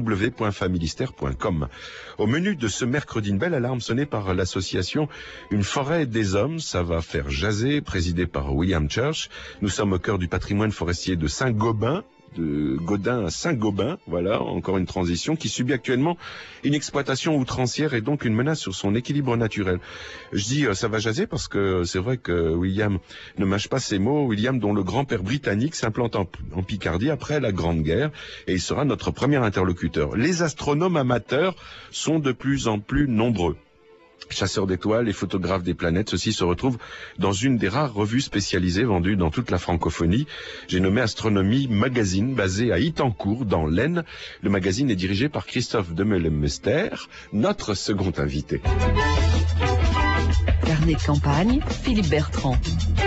www.familistère.com. Au menu de ce mercredi, une belle alarme sonnée par l'association Une forêt des hommes. Ça va faire jaser, présidé par William Church. Nous sommes au cœur du patrimoine forestier de Saint-Gobain, de Gaudin à Saint-Gobain, voilà, encore une transition, qui subit actuellement une exploitation outrancière et donc une menace sur son équilibre naturel. Je dis ça va jaser parce que c'est vrai que William ne mâche pas ses mots, William dont le grand-père britannique s'implante en Picardie après la Grande Guerre, et il sera notre premier interlocuteur. Les astronomes amateurs sont de plus en plus nombreux. Chasseurs d'étoiles et photographes des planètes, ceux-ci se retrouvent dans une des rares revues spécialisées vendues dans toute la francophonie. J'ai nommé Astronomie Magazine, basé à Itancourt, dans l'Aisne. Le magazine est dirigé par Christophe Demelemester, notre second invité. Carnet de campagne, Philippe Bertrand.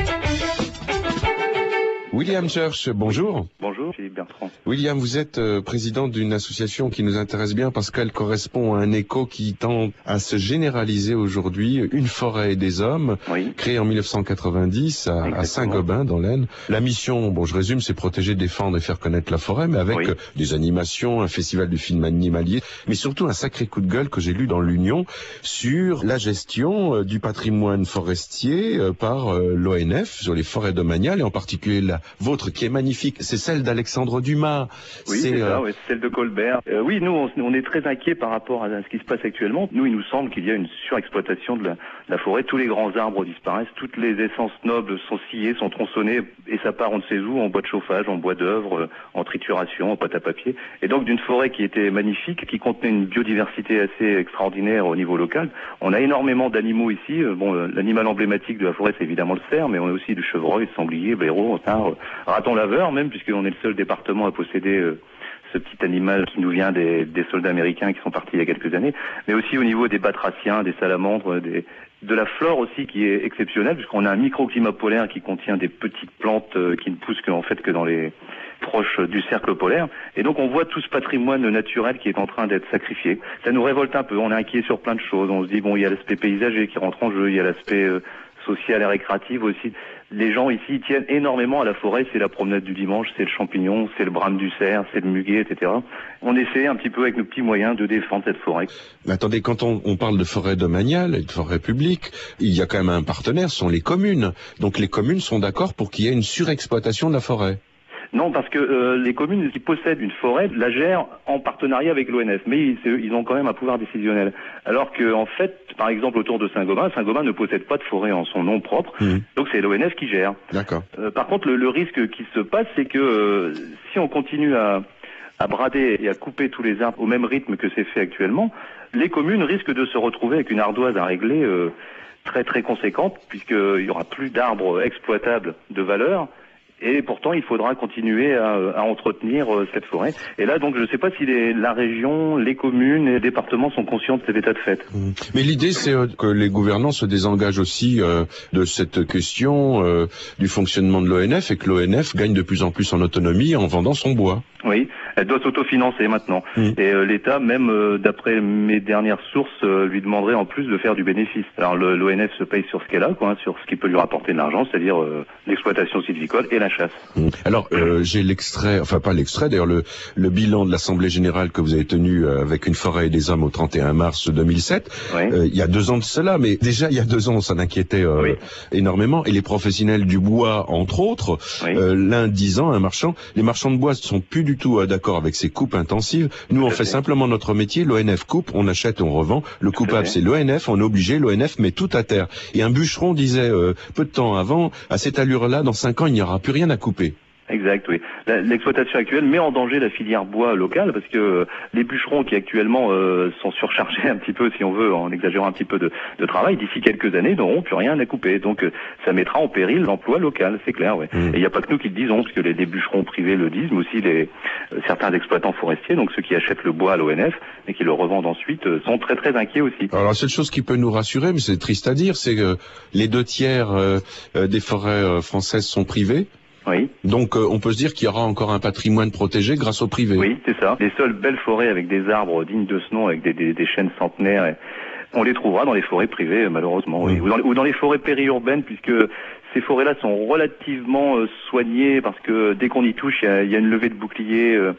William Church, bonjour. Bonjour, Philippe Bertrand. William, vous êtes président d'une association qui nous intéresse bien parce qu'elle correspond à un écho qui tend à se généraliser aujourd'hui, Une forêt des hommes, oui. Créée en 1990 à Saint-Gobain dans l'Aisne. La mission, bon je résume, c'est protéger, défendre et faire connaître la forêt, mais avec des animations, un festival du film animalier, mais surtout un sacré coup de gueule que j'ai lu dans l'Union sur la gestion du patrimoine forestier par l'ONF, sur les forêts domaniales et en particulier la vôtre qui est magnifique, c'est celle d'Alexandre Dumas. Oui, c'est ça, c'est celle de Colbert. Oui, nous, on est très inquiets par rapport à ce qui se passe actuellement. Nous, il nous semble qu'il y a une surexploitation de la forêt. Tous les grands arbres disparaissent, toutes les essences nobles sont sciées, sont tronçonnées, et ça part on ne sait où, en bois de chauffage, en bois d'œuvre, en trituration, en pâte à papier. Et donc, d'une forêt qui était magnifique, qui contenait une biodiversité assez extraordinaire au niveau local. On a énormément d'animaux ici. Bon, l'animal emblématique de la forêt, c'est évidemment le cerf, mais on a aussi du chevreuil, sanglier, blaireau, otard, raton laveur même, puisqu'on est le seul département à posséder ce petit animal qui nous vient des soldats américains qui sont partis il y a quelques années, mais aussi au niveau des batraciens, des salamandres, de la flore aussi qui est exceptionnelle, puisqu'on a un microclimat polaire qui contient des petites plantes qui ne poussent que dans les proches du cercle polaire. Et donc on voit tout ce patrimoine naturel qui est en train d'être sacrifié. Ça nous révolte un peu, on est inquiet sur plein de choses. On se dit, bon, il y a l'aspect paysager qui rentre en jeu, il y a l'aspect social et récréatif aussi. Les gens ici tiennent énormément à la forêt, c'est la promenade du dimanche, c'est le champignon, c'est le brame du cerf, c'est le muguet, etc. On essaie un petit peu avec nos petits moyens de défendre cette forêt. Mais attendez, quand on parle de forêt domaniale et de forêt publique, il y a quand même un partenaire, ce sont les communes. Donc les communes sont d'accord pour qu'il y ait une surexploitation de la forêt. Non, parce que les communes qui possèdent une forêt la gèrent en partenariat avec l'ONF, mais ils ont quand même un pouvoir décisionnel. Alors que, en fait, par exemple, autour de Saint-Gobain ne possède pas de forêt en son nom propre, donc c'est l'ONF qui gère. D'accord. Par contre, le risque qui se passe, c'est que si on continue à brader et à couper tous les arbres au même rythme que c'est fait actuellement, les communes risquent de se retrouver avec une ardoise à régler très très conséquente, puisqu'il y aura plus d'arbres exploitables de valeur. Et pourtant, il faudra continuer à entretenir cette forêt. Et là, donc, je ne sais pas si la région, les communes et les départements sont conscients de cet état de fait. Mais l'idée, c'est que les gouvernants se désengagent aussi de cette question du fonctionnement de l'ONF et que l'ONF gagne de plus en plus en autonomie en vendant son bois. Oui, elle doit s'autofinancer maintenant. Et l'État, même d'après mes dernières sources, lui demanderait en plus de faire du bénéfice. Alors l'ONF se paye sur ce qu'elle a, sur ce qui peut lui rapporter de l'argent, c'est-à-dire l'exploitation sylvicole et la chasse. Alors j'ai l'extrait, enfin pas l'extrait, d'ailleurs le bilan de l'Assemblée Générale que vous avez tenu avec Une forêt et des hommes au 31 mars 2007. Il y a 2 ans de cela, mais déjà il y a 2 ans on s'en inquiétait énormément. Et les professionnels du bois, entre autres, l'un disant, un marchand, les marchands de bois sont plus du tout d'accord avec ces coupes intensives. Nous on fait simplement notre métier, l'ONF coupe, on achète, on revend. Le coupable c'est l'ONF, on est obligé, l'ONF met tout à terre. Et un bûcheron disait peu de temps avant, à cette allure-là, dans 5 ans il n'y aura plus rien à couper. Exact, oui. L'exploitation actuelle met en danger la filière bois locale parce que les bûcherons qui actuellement sont surchargés un petit peu, si on veut, en exagérant un petit peu de travail, d'ici quelques années n'auront plus rien à couper. Donc ça mettra en péril l'emploi local, c'est clair, Et il n'y a pas que nous qui le disons, parce que les bûcherons privés le disent, mais aussi certains exploitants forestiers, donc ceux qui achètent le bois à l'ONF et qui le revendent ensuite, sont très très inquiets aussi. Alors la seule chose qui peut nous rassurer, mais c'est triste à dire, c'est que les 2/3 des forêts françaises sont privées. Oui. Donc on peut se dire qu'il y aura encore un patrimoine protégé grâce au privé. Oui, c'est ça. Les seules belles forêts avec des arbres dignes de ce nom, avec des chênes centenaires, on les trouvera dans les forêts privées, malheureusement, ou dans les forêts périurbaines, puisque ces forêts-là sont relativement soignées, parce que dès qu'on y touche, il y a une levée de bouclier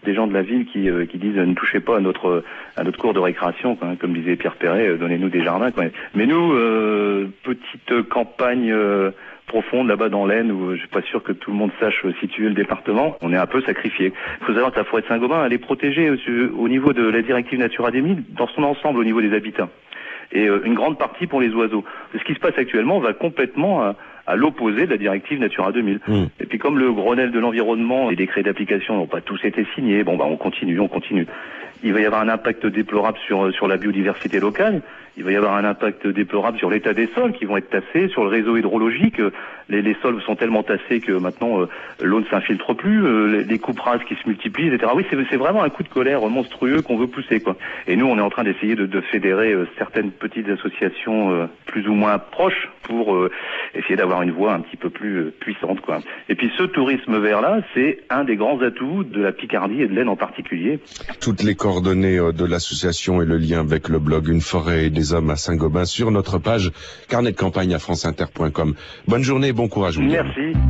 des gens de la ville qui disent ne touchez pas à notre cours de récréation, quoi, hein, comme disait Pierre Perret, donnez-nous des jardins, quoi. Mais nous, petite campagne profonde là-bas dans l'Aisne, où je suis pas sûr que tout le monde sache situer le département, on est un peu sacrifié. Il faut savoir que la forêt de Saint-Gobain, elle est protégée au niveau de la directive Natura 2000 dans son ensemble au niveau des habitats. Et une grande partie pour les oiseaux. Ce qui se passe actuellement va complètement à l'opposé de la directive Natura 2000. Et puis comme le Grenelle de l'environnement, les décrets d'application n'ont pas tous été signés, on continue. Il va y avoir un impact déplorable sur la biodiversité locale. Il va y avoir un impact déplorable sur l'état des sols qui vont être tassés, sur le réseau hydrologique. Les sols sont tellement tassés que maintenant l'eau ne s'infiltre plus, les coupes rases qui se multiplient, etc. Oui, c'est vraiment un coup de colère monstrueux qu'on veut pousser, quoi. Et nous, on est en train d'essayer de fédérer certaines petites associations plus ou moins proches pour essayer d'avoir une voix un petit peu plus puissante, quoi. Et puis ce tourisme vert-là, c'est un des grands atouts de la Picardie et de l'Aisne en particulier. Toutes les coordonnées de l'association et le lien avec le blog Une forêt et des hommes à Saint-Gobain sur notre page carnet de campagne à franceinter.com. Bonne journée, bon courage. Merci.